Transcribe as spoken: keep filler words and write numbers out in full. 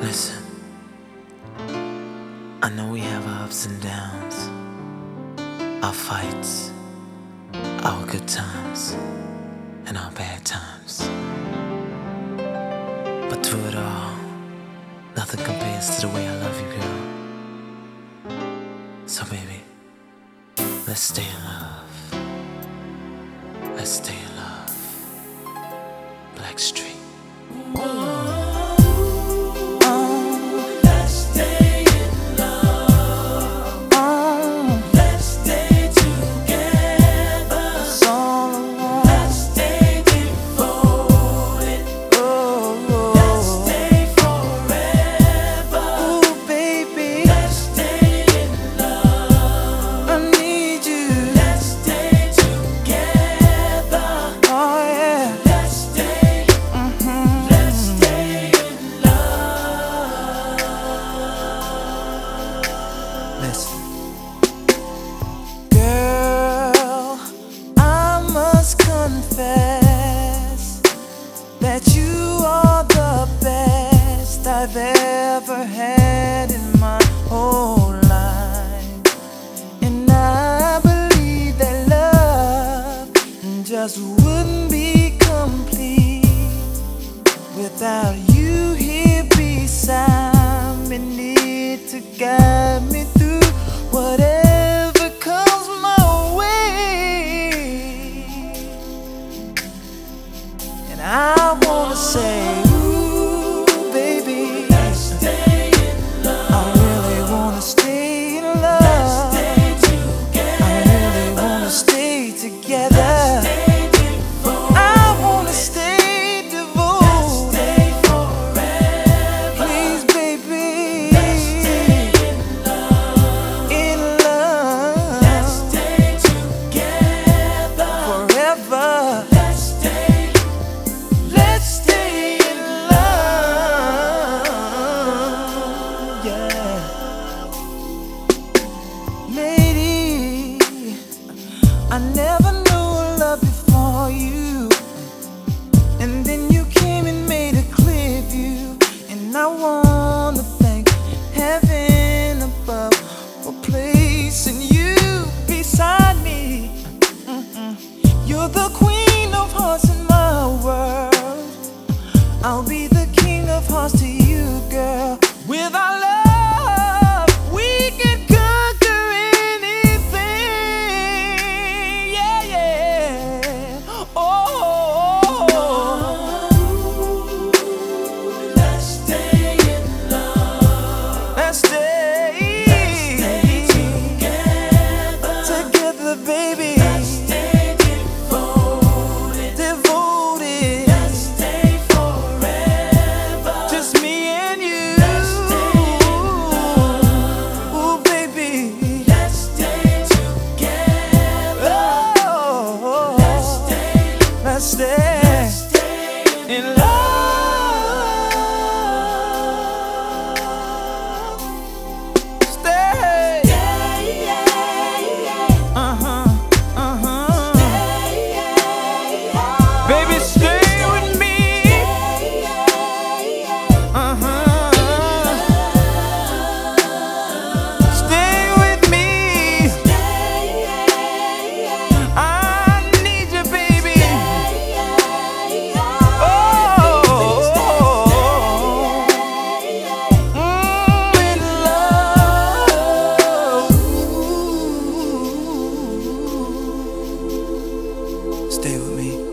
Listen, I know we have our ups and downs, our fights, our good times, and our bad times. But through it all, nothing compares to the way I love you, girl. So baby, let's stay in love. Let's stay in love. Blackstreet. Girl, I must confess that you are the best I've ever had in my whole life. And I believe that love just wouldn't be complete without you here beside me, need to guide me through whatever comes my way. And I wanna say, ooh, baby, let's stay in love. I really wanna stay in love. Let's stay together. I really wanna stay together. Let's stay devoted. I wanna stay devoted. Let's stay forever. Please, baby, let's stay in love. In love. Let's stay together forever. Let's stay. Let's stay in love. Yeah, lady, I never knew love before you, and then you came and made a clear view. And I wanna thank heaven above for placing you beside me. Mm-mm. You're the queen of hearts in my world. I'll be the king of hearts to you, girl. With our love, we can conquer anything. Yeah, yeah. Oh, let's stay in love. Let's stay. Let's stay together. Together, baby. Let's stay devoted. Devoted. Let's stay forever. Just me and you. Let's stay in love. Ooh, baby. Let's stay together. Oh, let's stay. Let's stay. Let's stay in love. Stay. Uh-huh. Uh-huh. Baby, stay with me. Uh-huh. Stay with me. I need you, baby. Oh, mm, in love. Stay with me.